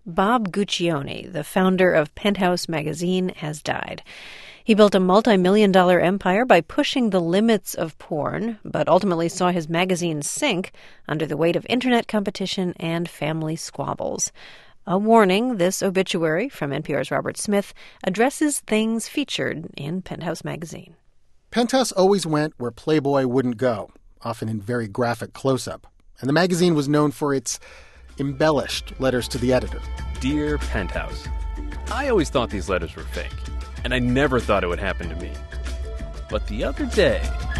Bob Guccione, the founder of Penthouse magazine, has died. He built a multi-million-dollar empire by pushing the limits of porn, but ultimately saw his magazine sink under the weight of internet competition and family squabbles. A warning, this obituary from NPR's Robert Smith addresses things featured in Penthouse magazine. Penthouse always went where Playboy wouldn't go, often in very graphic close-up. And the magazine was known for its embellished letters to the editor. Dear Penthouse, I always thought these letters were fake, and I never thought it would happen to me. But the other day...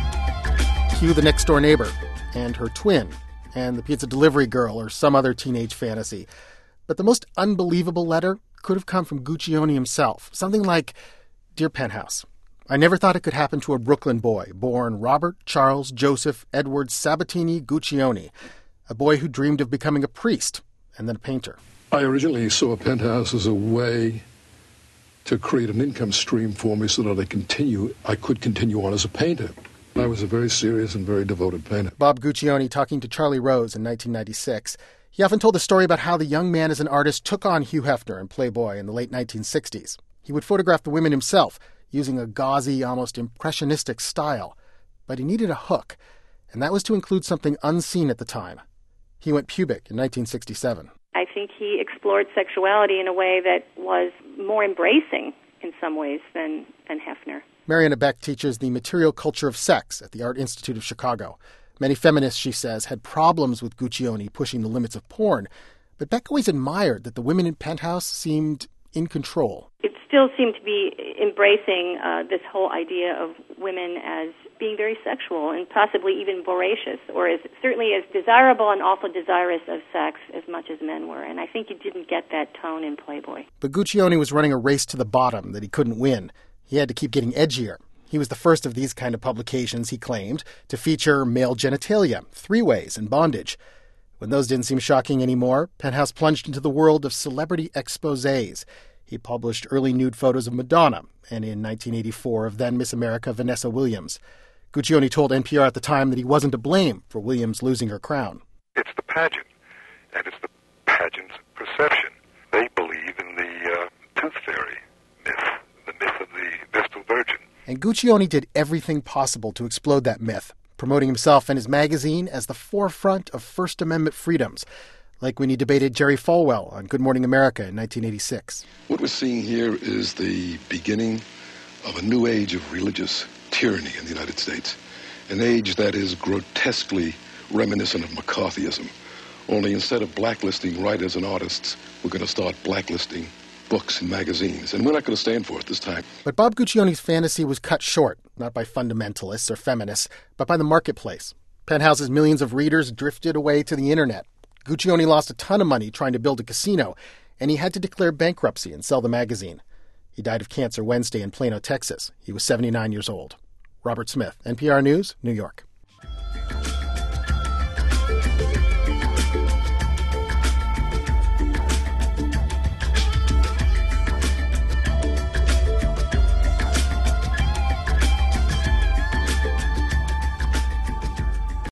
Cue the next-door neighbor and her twin and the pizza delivery girl or some other teenage fantasy. But the most unbelievable letter could have come from Guccione himself. Something like, Dear Penthouse, I never thought it could happen to a Brooklyn boy born Robert Charles Joseph Edward Sabatini Guccione, a boy who dreamed of becoming a priest and then a painter. I originally saw Penthouse as a way to create an income stream for me so that I could continue on as a painter. I was a very serious and very devoted painter. Bob Guccione talking to Charlie Rose in 1996. He often told the story about how the young man as an artist took on Hugh Hefner in Playboy in the late 1960s. He would photograph the women himself, using a gauzy, almost impressionistic style. But he needed a hook, and that was to include something unseen at the time. He went pubic in 1967. I think he explored sexuality in a way that was more embracing in some ways than Hefner. Mariana Beck teaches the material culture of sex at the Art Institute of Chicago. Many feminists, she says, had problems with Guccione pushing the limits of porn, but Beck always admired that the women in Penthouse seemed in control. It still seemed to be embracing this whole idea of women as being very sexual and possibly even voracious, or certainly as desirable and also desirous of sex as much as men were. And I think you didn't get that tone in Playboy. But Guccione was running a race to the bottom that he couldn't win. He had to keep getting edgier. He was the first of these kind of publications, he claimed, to feature male genitalia, three-ways, and bondage. When those didn't seem shocking anymore, Penthouse plunged into the world of celebrity exposés. He published early nude photos of Madonna, and in 1984 of then Miss America Vanessa Williams. Guccione told NPR at the time that he wasn't to blame for Williams losing her crown. It's the pageant, and it's the pageant's perception. They believe in the tooth fairy myth, the myth of the Vestal Virgin. And Guccione did everything possible to explode that myth, promoting himself and his magazine as the forefront of First Amendment freedoms, like when he debated Jerry Falwell on Good Morning America in 1986. What we're seeing here is the beginning of a new age of religious tyranny in the United States, an age that is grotesquely reminiscent of McCarthyism. Only instead of blacklisting writers and artists, we're going to start blacklisting books and magazines, and we're not going to stand for it this time. But Bob Guccione's fantasy was cut short, not by fundamentalists or feminists, but by the marketplace. Penthouse's millions of readers drifted away to the internet. Guccione lost a ton of money trying to build a casino, and he had to declare bankruptcy and sell the magazine. He died of cancer Wednesday in Plano, Texas. He was 79 years old. Robert Smith, NPR News, New York.